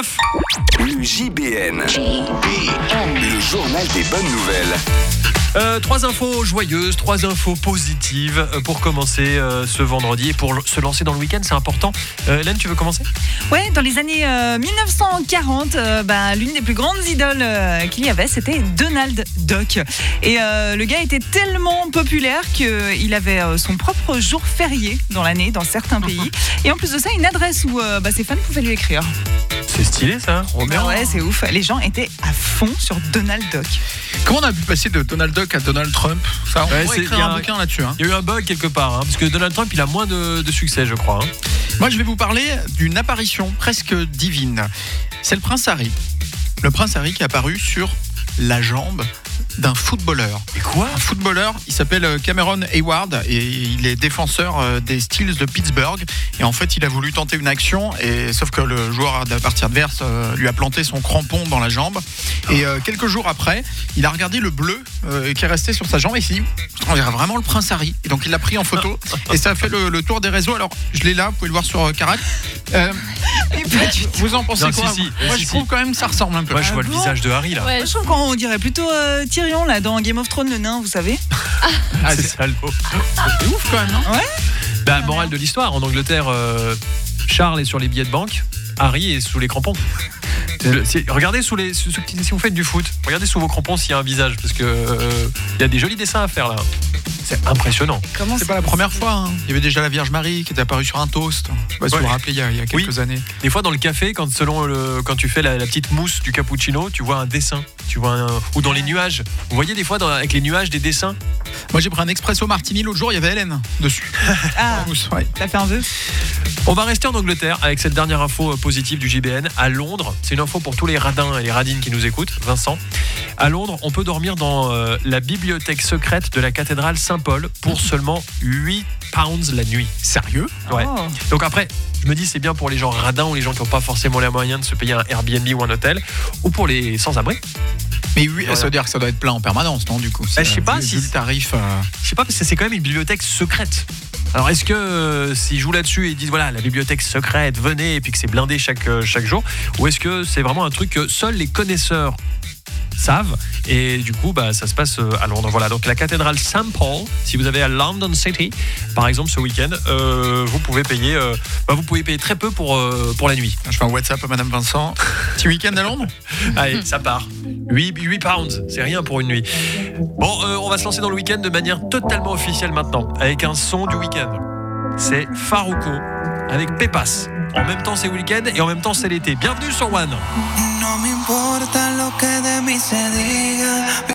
9. Le JBN. Le journal des bonnes nouvelles. 3 infos joyeuses, 3 infos positives pour commencer ce vendredi et pour se lancer dans le week-end, c'est important. Hélène, tu veux commencer ? Ouais, dans les années 1940, l'une des plus grandes idoles qu'il y avait, c'était Donald Duck. Et le gars était tellement populaire qu'il avait son propre jour férié dans l'année, dans certains pays. Et en plus de ça, une adresse où ses fans pouvaient lui écrire. C'est stylé ça, Robert. Ouais, c'est ouf. Les gens étaient à fond sur Donald Duck. Comment on a pu passer de Donald Duck à Donald Trump ? Ça, on pourrait écrire un bouquin là-dessus. Il y a eu un bug quelque part, parce que Donald Trump, il a moins de succès, je crois. Moi, je vais vous parler d'une apparition presque divine. C'est le prince Harry. Le prince Harry qui est apparu sur la jambe d'un footballeur. Et quoi ? Un footballeur, il s'appelle Cameron Hayward et il est défenseur des Steelers de Pittsburgh. Et en fait, il a voulu tenter une action, sauf que le joueur de la partie adverse lui a planté son crampon dans la jambe. Et quelques jours après, il a regardé le bleu qui est resté sur sa jambe et il s'est dit on dirait vraiment le prince Harry. Et donc il l'a pris en photo et ça a fait le tour des réseaux. Alors je l'ai là, vous pouvez le voir sur Carac. Vous en pensez quoi ? Moi je trouve quand même que ça ressemble un peu. Moi je vois le visage de Harry là. Ouais, je trouve qu'on dirait plutôt Tyrion là dans Game of Thrones, le nain, vous savez. C'est salaud. C'est ouf quand même, non ? Ouais. Morale de l'histoire, en Angleterre, Charles est sur les billets de banque, Harry est sous les crampons. Regardez si vous faites du foot, regardez sous vos crampons s'il y a un visage, parce que il y a des jolis dessins à faire là. C'est impressionnant. C'est pas la première fois. Hein. Il y avait déjà la Vierge Marie qui était apparue sur un toast. Je sais pas si vous vous rappelez, il y a quelques années. Des fois dans le café, quand tu fais la petite mousse du cappuccino, tu vois un dessin. Ou dans les nuages. Vous voyez des fois avec les nuages des dessins. Moi j'ai pris un espresso martini l'autre jour, il y avait Hélène dessus. T'as fait un vœu. On va rester en Angleterre avec cette dernière info positive du JBN. À Londres, c'est une info pour tous les radins et les radines qui nous écoutent. Vincent, à Londres, on peut dormir dans la bibliothèque secrète de la cathédrale Saint-Paul pour seulement 8 pounds la nuit. Sérieux ? Ouais. Oh. Donc après, je me dis c'est bien pour les gens radins ou les gens qui n'ont pas forcément les moyens de se payer un Airbnb ou un hôtel, ou pour les sans-abri. Mais oui, ça veut dire que ça doit être plein en permanence, non, du coup. Je sais pas si le tarif. Je sais pas, parce que c'est quand même une bibliothèque secrète. Alors est-ce que s'ils jouent là-dessus et ils disent voilà la bibliothèque secrète, venez, et puis que c'est blindé chaque jour, ou est-ce que c'est vraiment un truc que seuls les connaisseurs savent, et du coup ça se passe à Londres. Voilà, donc la cathédrale St. Paul, si vous avez à London City par exemple ce week-end, vous pouvez payer très peu pour la nuit. Je fais un WhatsApp à Madame Vincent. Petit week-end à Londres. Allez, ça part. 8 pounds, c'est rien pour une nuit. Bon, on va se lancer dans le week-end de manière totalement officielle maintenant, avec un son du week-end. C'est Farruko avec Pepas. En même temps c'est week-end et en même temps c'est l'été. Bienvenue sur One. No me importa lo que de mí se diga.